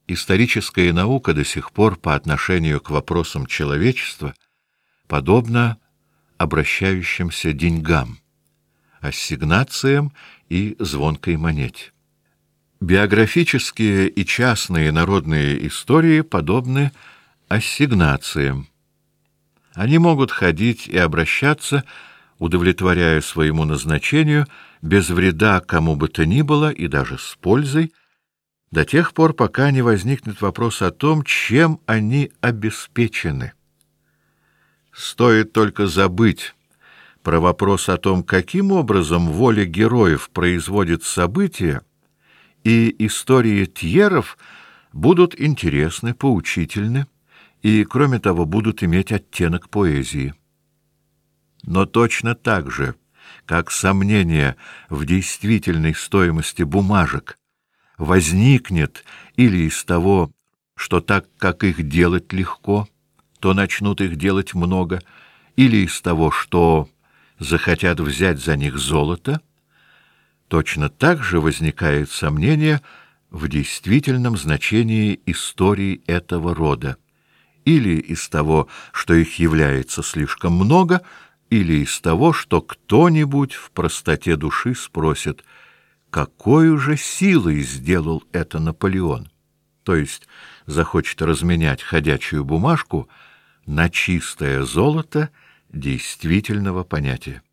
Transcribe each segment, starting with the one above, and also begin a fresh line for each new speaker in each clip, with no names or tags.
Историческая наука до сих пор по отношению к вопросам человечества подобна обращающимся деньгам, ассигнациям и звонкой монете. Биографические и частные народные истории подобны ассигнациям. Они могут ходить и обращаться, удовлетворяя своему назначению, без вреда кому бы то ни было и даже с пользой, до тех пор, пока не возникнет вопрос о том, чем они обеспечены. Стоит только забыть про вопрос о том, каким образом воля героев производит события, и истории тьеров будут интересны, поучительны и, кроме того, будут иметь оттенок поэзии. Но точно так же, как сомнение в действительной стоимости бумажек возникнет или из того, что так как их делать легко, то начнут их делать много, или из того, что захотят взять за них золото, точно так же возникает сомнение в действительном значении историй этого рода, или из того, что их является слишком много, или из того, что кто-нибудь в простоте души спросит, какой же силой сделал это Наполеон, то есть захочет разменять ходячую бумажку на чистое золото действительного понятия.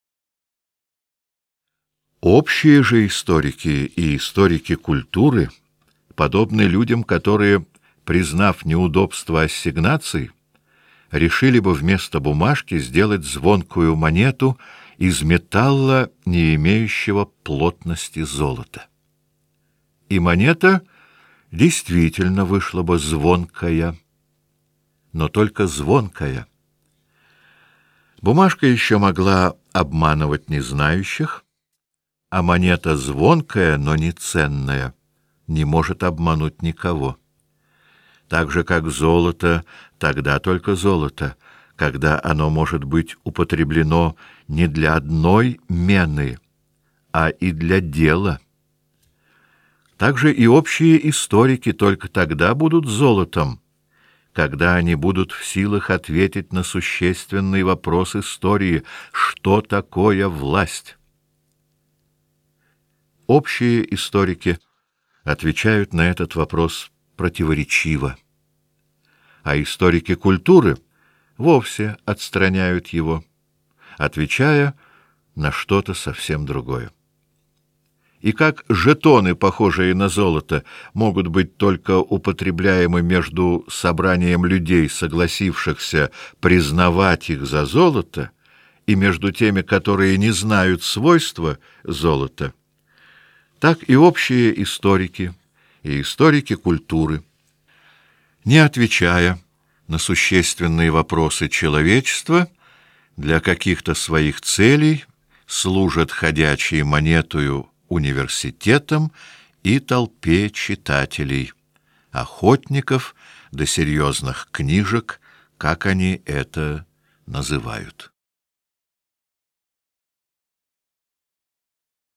Общие же историки и историки культуры подобны людям, которые, признав неудобство ассигнаций, решили бы вместо бумажки сделать звонкую монету из металла, не имеющего плотности золота. И монета действительно вышла бы звонкая, но только звонкая. Бумажка еще могла обманывать незнающих, а монета звонкая, но не ценная, не может обмануть никого. Так же, как золото, тогда только золото, когда оно может быть употреблено не для одной мены, а и для дела. Также и общие историки только тогда будут золотом, когда они будут в силах ответить на существенный вопрос истории: что такое власть? Общие историки отвечают на этот вопрос противоречиво, а историки культуры вовсе отстраняют его, отвечая на что-то совсем другое. И как жетоны, похожие на золото, могут быть только употребляемы между собранием людей, согласившихся признавать их за золото, и между теми, которые не знают свойства золота, так и общие историки и историки культуры, не отвечая на существенные вопросы человечества, для каких-то своих целей служат ходячей монетою университетам и толпе читателей, охотников до серьезных книжек, как они это называют.